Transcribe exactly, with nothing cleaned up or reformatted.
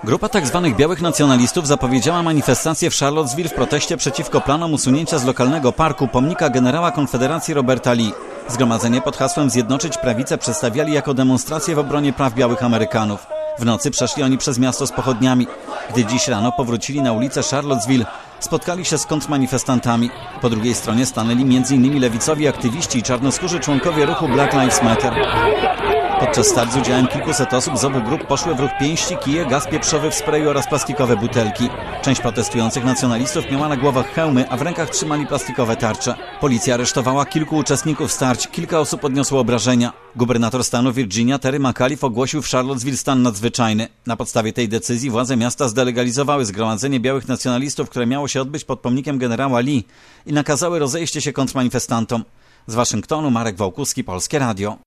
Grupa tzw. białych nacjonalistów zapowiedziała manifestację w Charlottesville w proteście przeciwko planom usunięcia z lokalnego parku pomnika generała Konfederacji Roberta Lee. Zgromadzenie pod hasłem Zjednoczyć Prawicę przedstawiali jako demonstrację w obronie praw białych Amerykanów. W nocy przeszli oni przez miasto z pochodniami. Gdy dziś rano powrócili na ulicę Charlottesville, spotkali się z kontrmanifestantami. Po drugiej stronie stanęli między innymi lewicowi aktywiści i czarnoskórzy członkowie ruchu Black Lives Matter. Podczas starć z udziałem kilkuset osób z obu grup poszły w ruch pięści, kije, gaz pieprzowy w sprayu oraz plastikowe butelki. Część protestujących nacjonalistów miała na głowach hełmy, a w rękach trzymali plastikowe tarcze. Policja aresztowała kilku uczestników starć, kilka osób odniosło obrażenia. Gubernator stanu Virginia Terry McAuliffe ogłosił w Charlottesville stan nadzwyczajny. Na podstawie tej decyzji władze miasta zdelegalizowały zgromadzenie białych nacjonalistów, które miało się odbyć pod pomnikiem generała Lee, i nakazały rozejście się kontrmanifestantom. Z Waszyngtonu Marek Wałkuski, Polskie Radio.